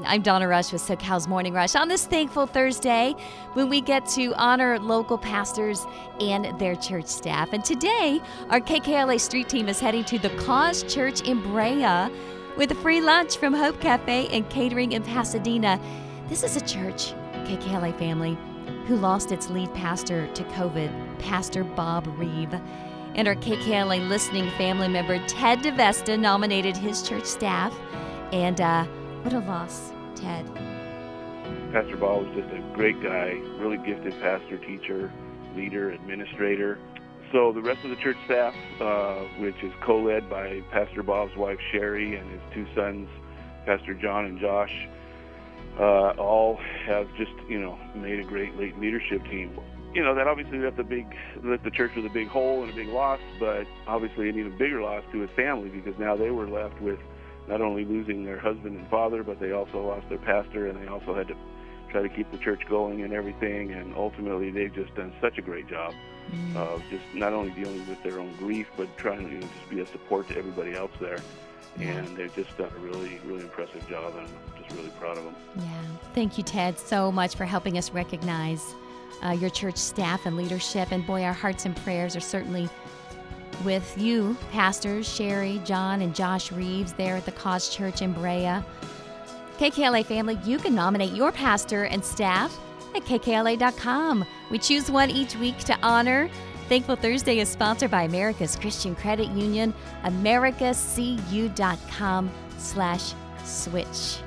I'm Donna Rush with SoCal's Morning Rush on this thankful Thursday when we get to honor local pastors and their church staff. And today, our KKLA Street Team is heading to the Cause Church in Brea with a free lunch from Hope Cafe and Catering in Pasadena. This is a church, KKLA family, who lost its lead pastor to COVID, Pastor Bob Reeve. And our KKLA listening family member, Ted DeVesta, nominated his church staff. And what a loss, Ted. Pastor Bob was just a great guy, really gifted pastor, teacher, leader, administrator. So the rest of the church staff, which is co-led by Pastor Bob's wife, Sherry, and his two sons, Pastor John and Josh, all have just, made a great leadership team. That obviously left the church with a big hole and a big loss, but obviously an even bigger loss to his family, because now they were left with not only losing their husband and father, but they also lost their pastor, and they also had to try to keep the church going and everything. And ultimately, they've just done such a great job of just not only dealing with their own grief, but trying to just be a support to everybody else there. And they've just done a really, really impressive job, and I'm just really proud of them. Yeah. Thank you, Ted, so much for helping us recognize your church staff and leadership. And boy, our hearts and prayers are certainly with you, pastors Sherry, John, and Josh Reeves there at the Cause Church in Brea. KKLA family, you can nominate your pastor and staff at kkla.com. We choose one each week to honor. Thankful Thursday is sponsored by America's Christian Credit Union, americacu.com/switch.